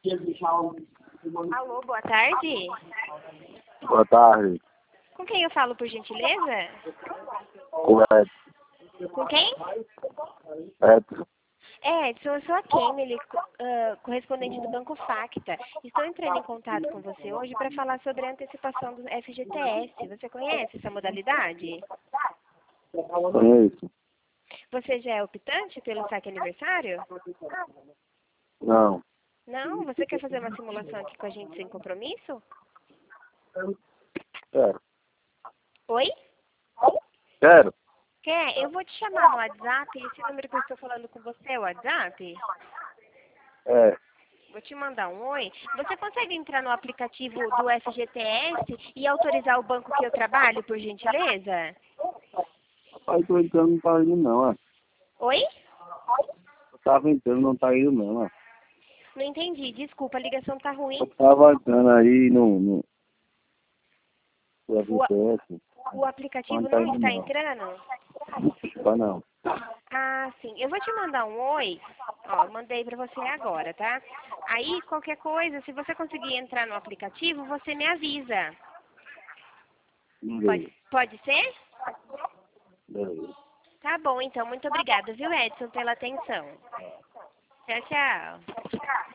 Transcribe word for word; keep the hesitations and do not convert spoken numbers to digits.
Alô, boa tarde. Boa tarde. Com quem eu falo, por gentileza? Com Edson. Com quem? Edson. É, Edson, eu sou a Kemily, uh, correspondente do Banco Facta. Estou entrando em contato com você hoje para falar sobre a antecipação do F G T S. Você conhece essa modalidade? Conheço? Você já é optante pelo saque aniversário? Não. Não? Você quer fazer uma simulação aqui com a gente sem compromisso? Quero. Oi? Quero. Quer? Eu vou te chamar no WhatsApp. Esse número que eu estou falando com você é o WhatsApp? É. Vou te mandar um oi. Você consegue entrar no aplicativo do F G T S e autorizar o banco que eu trabalho, por gentileza? Rapaz, tô entrando, não tá indo não, é. Oi? Eu tava entrando, não tá indo não, é. Não entendi. Desculpa, a ligação tá ruim. Eu tava entrando aí no... no... no O, a- F G T S, o aplicativo não tá não indo está não. entrando? Tá não. Ah, sim. Eu vou te mandar um oi. Ó, eu mandei pra você agora, tá? Aí, qualquer coisa, se você conseguir entrar no aplicativo, você me avisa. Pode, Beleza. pode ser? Beleza. Tá bom, então. Muito obrigada, viu, Edson, pela atenção. Tchau, tchau.